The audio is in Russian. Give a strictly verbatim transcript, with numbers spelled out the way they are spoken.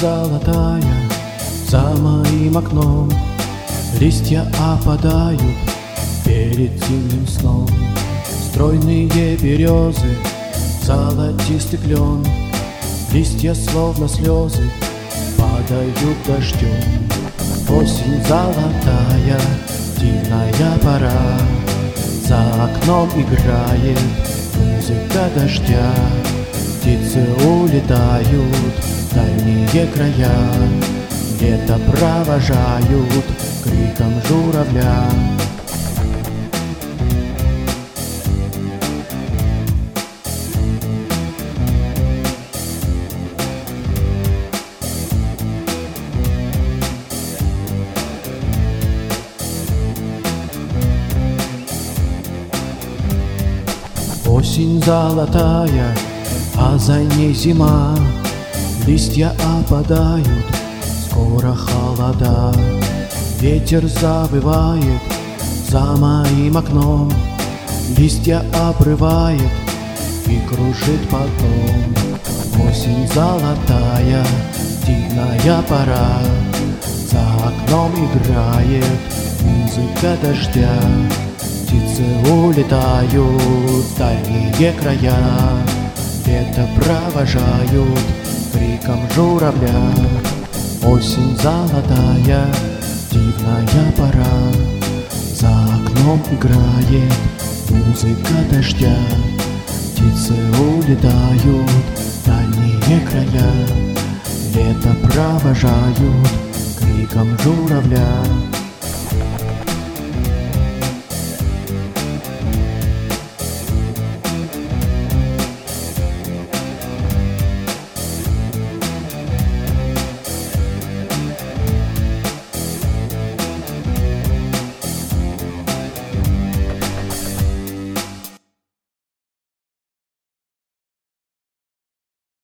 золотая за моим окном, листья опадают перед зимним сном. Стройные березы, золотистый клен, листья словно слезы падают дождем. Осень золотая, дивная пора, за окном играет музыка дождя. Птицы улетают в дальние края, лето провожают криком журавля. Осень золотая, а за ней зима, листья опадают, скоро холода. Ветер завывает за моим окном, листья обрывает и кружит потом. Осень золотая, дивная пора, за окном играет музыка дождя. Птицы улетают в дальние края, лето провожают криком журавля. Осень золотая, дивная пора, за окном играет музыка дождя. Птицы улетают в дальние края, лето провожают криком журавля.